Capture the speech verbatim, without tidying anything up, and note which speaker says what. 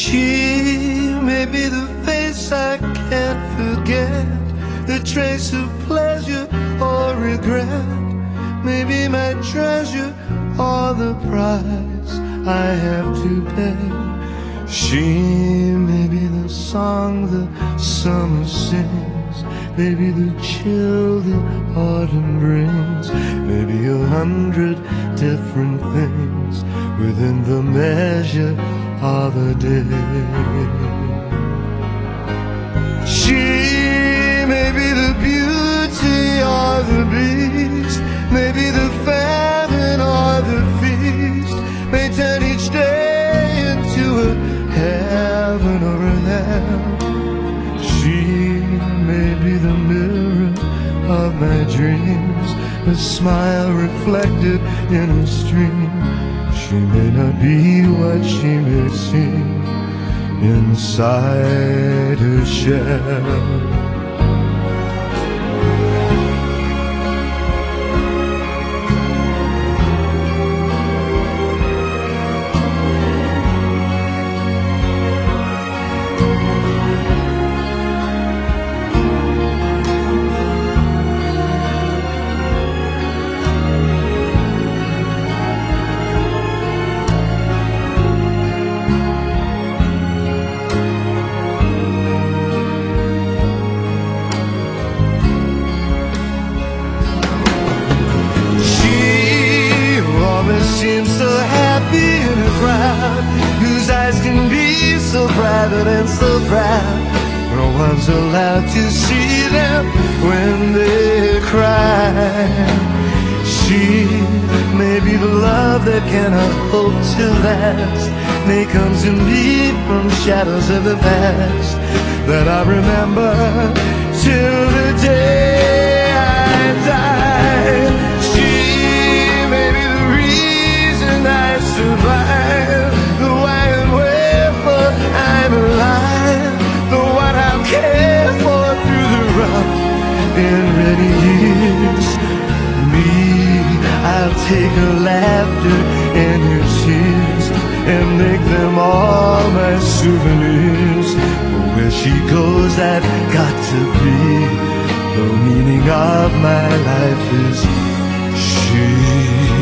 Speaker 1: She may be the face I can't forget, the trace of pleasure or regret, maybe my treasure or the price I have to pay. She may be the song the summer sings, maybe the chill the autumn brings, maybe a hundred different things within the measure of a day. She may be the beauty or the beast, maybe the famine or the feast, may turn each day into a heaven or a hell. She may be the mirror of my dreams, a smile reflected in a stream. She may not be what she may seem inside her shell. Seems so happy in a crowd whose eyes can be so private and so proud. No one's allowed to see them when they cry. She may be the love that cannot hope to last, may come to me from shadows of the past that I remember till the day I die. She may be the reason I survive, the why and wherefore I'm alive, the one I'll care for through the rough and ready years. Me, I'll take her laughter and her tears and make them all my souvenirs. For where she goes, I've got to be. The meaning of my life is she.